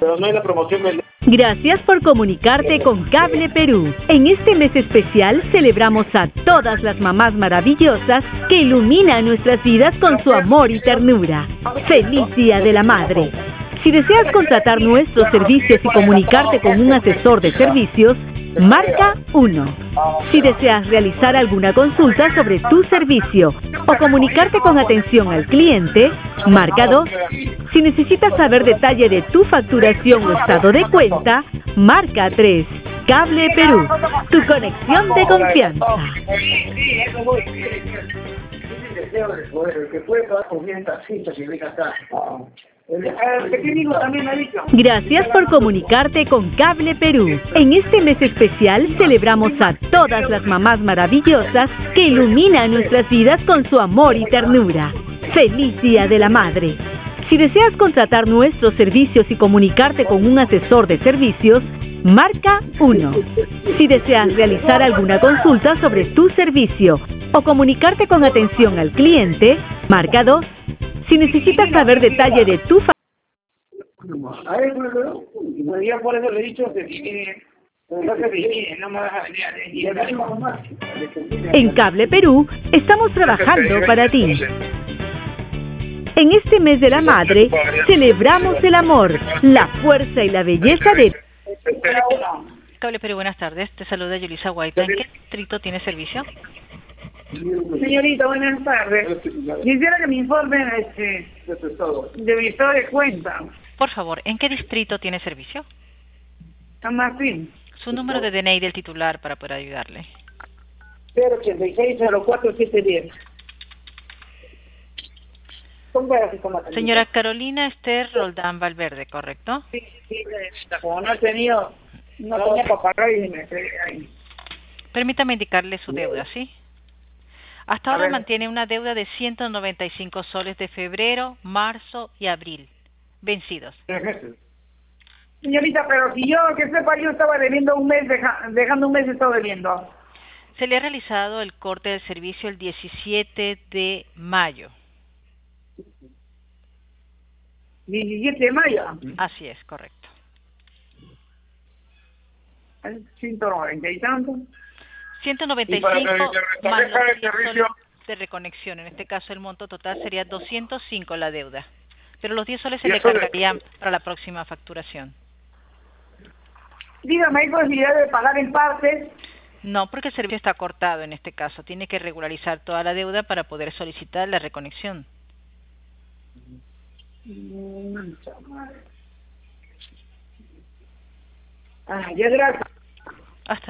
Pero no hay la promoción del... Gracias por comunicarte con Cable Perú. En este mes especial celebramos a todas las mamás maravillosas que iluminan nuestras vidas con su amor y ternura. ¡Feliz Día de la Madre! Si deseas contratar nuestros servicios y comunicarte con un asesor de servicios, marca 1. Si deseas realizar alguna consulta sobre tu servicio o comunicarte con atención al cliente, marca 2. Si necesitas saber detalle de tu facturación o estado de cuenta, marca 3. Cable Perú, tu conexión de confianza. Gracias por comunicarte con Cable Perú. En este mes especial celebramos a todas las mamás maravillosas que iluminan nuestras vidas con su amor y ternura. ¡Feliz Día de la Madre! Si deseas contratar nuestros servicios y comunicarte con un asesor de servicios, marca 1. Si deseas realizar alguna consulta sobre tu servicio o comunicarte con atención al cliente, marca 2. Si necesitas saber detalle de tu yo por eso le he dicho que divide, no se divide, no me vas a venir. En Cable Perú estamos trabajando para ti. En este mes de la madre, celebramos el amor, la fuerza y la belleza de... Cable Perú, buenas tardes. Te saluda Yulisa Guaita. ¿En qué distrito tiene servicio? Señorita, buenas tardes. Quisiera que me informen de mi estado de cuenta. Por favor, ¿en qué distrito tiene servicio? San Martín. Su número de DNI del titular para poder ayudarle. 086-04-710. Señora Carolina Esther Roldán Valverde, ¿correcto? Sí, como no tenía para pagar y me quedé ahí. Permítame indicarle su deuda, ¿sí? Hasta ahora mantiene una deuda de 195 soles de febrero, marzo y abril, vencidos. Señorita, pero si yo, que sepa, yo estaba debiendo un mes, dejando un mes estaba debiendo. Se le ha realizado el corte del servicio el 17 de mayo. 17 de mayo. Así es, correcto. 190 y tanto. 195 más los 10 soles de reconexión. En este caso el monto total sería 205 la deuda. Pero los 10 soles se le cargarían para la próxima facturación. Dígame, ¿hay posibilidad de pagar en partes? No, porque el servicio está cortado en este caso. Tiene que regularizar toda la deuda para poder solicitar la reconexión. Ya, gracias.